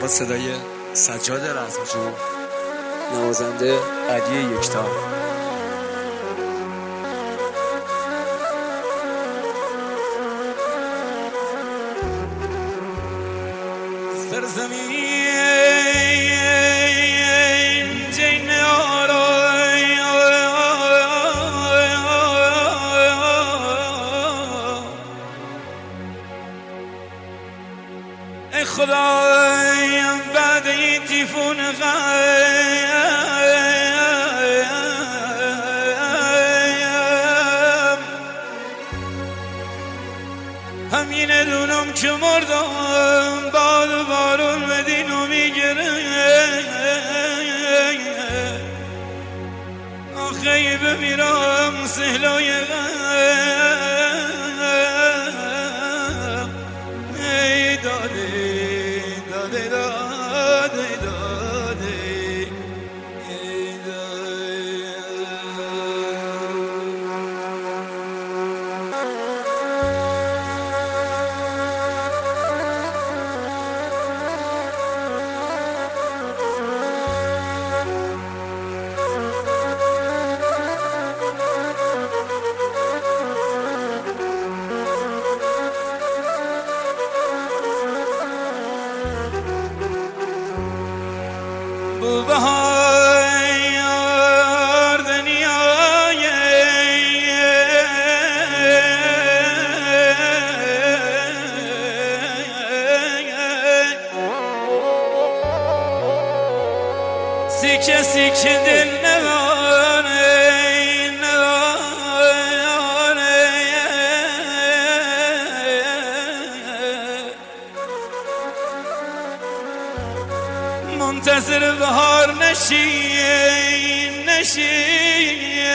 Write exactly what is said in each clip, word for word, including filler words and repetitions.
با صدای سجاد رزمجو، نوازنده علی یکتا. سرزمین ای خدایم بعد این تیفون غم همین دونم که مردم باد و بارون مدینو میگره آخه بمیرم سهلای غم ای داده داده داده داده ای داده. بهار دنیای سیکه سیکه دل نوانه نوانه منتظر بهار نشی نشی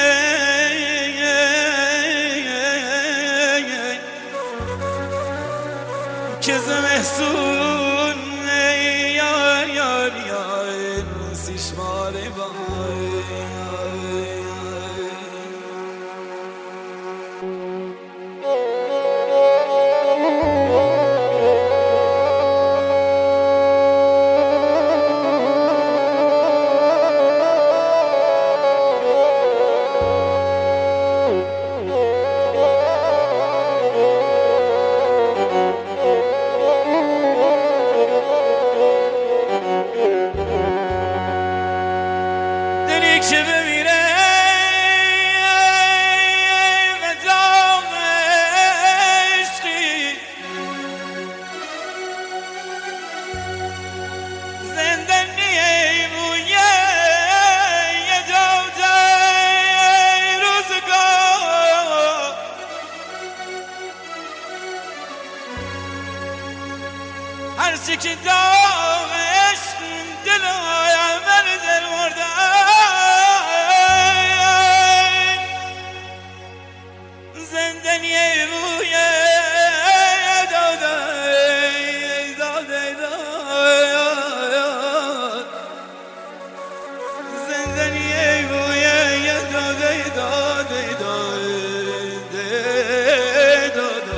که زمستون یار یار یار سیشوار بهار. دلی که بمیره و داغ عشقی زندنیه بویه یه دوده روزگار هرچی که داغ عشق دلای من دل مرده زندنیه بویه داده داده داده زندنیه بویه داده داده داده داده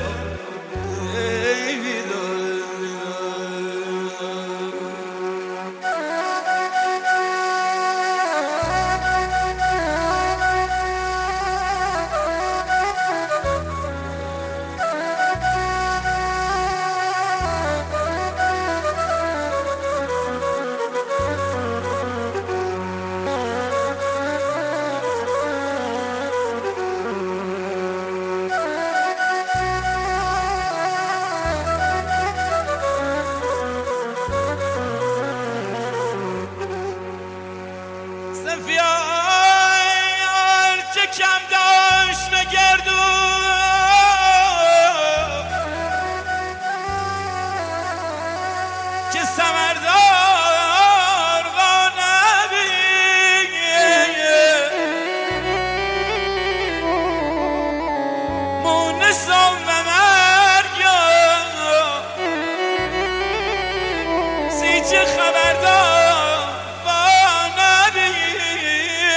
سفیار چه کم داشت نگردو که سمردار و نبی مونسم و مرگا سی چه خبردار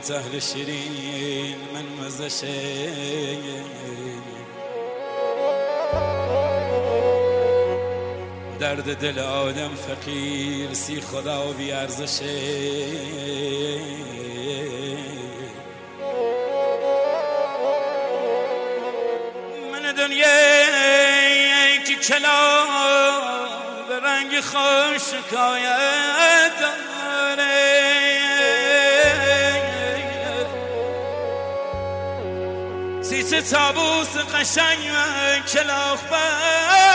تهل شیرین من مزشه درد دل آدم فقیر سی خدا و بی ارزشه من دنیای که کلا به رنگ خوش شکایت داره سیچه تابوس قشنگ و کلاخ بر